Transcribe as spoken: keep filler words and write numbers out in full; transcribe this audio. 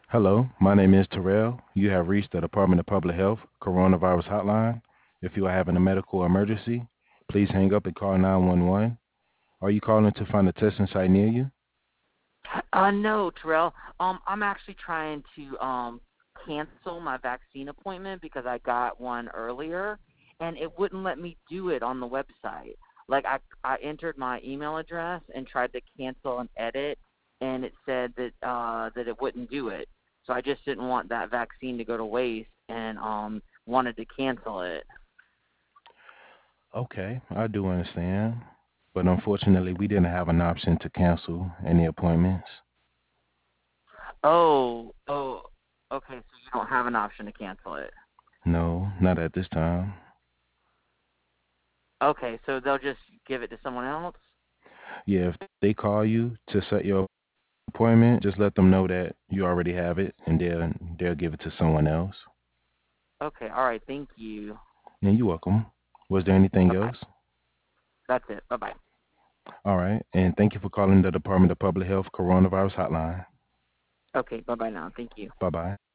Hello, my name is Terrell. You have reached the Department of Public Health Coronavirus Hotline. If you are having a medical emergency, please hang up and call nine one one. Are you calling to find a testing site near you? Uh, no, Terrell. Um, I'm actually trying to um cancel my vaccine appointment because I got one earlier, and it wouldn't let me do it on the website. Like I I entered my email address and tried to cancel and edit, and it said that uh that it wouldn't do it. So I just didn't want that vaccine to go to waste, and um wanted to cancel it. Okay, I do understand. But unfortunately, we didn't have an option to cancel any appointments. Oh, oh, okay. So you don't have an option to cancel it. No, not at this time. Okay, so they'll just give it to someone else. Yeah, if they call you to set your appointment, just let them know that you already have it and they'll they'll give it to someone else. Okay, all right. Thank you. And you're welcome. Was there anything Bye bye. else? That's it. Bye bye. All right. And thank you for calling the Department of Public Health Coronavirus Hotline. Okay, bye bye now. Thank you. Bye bye.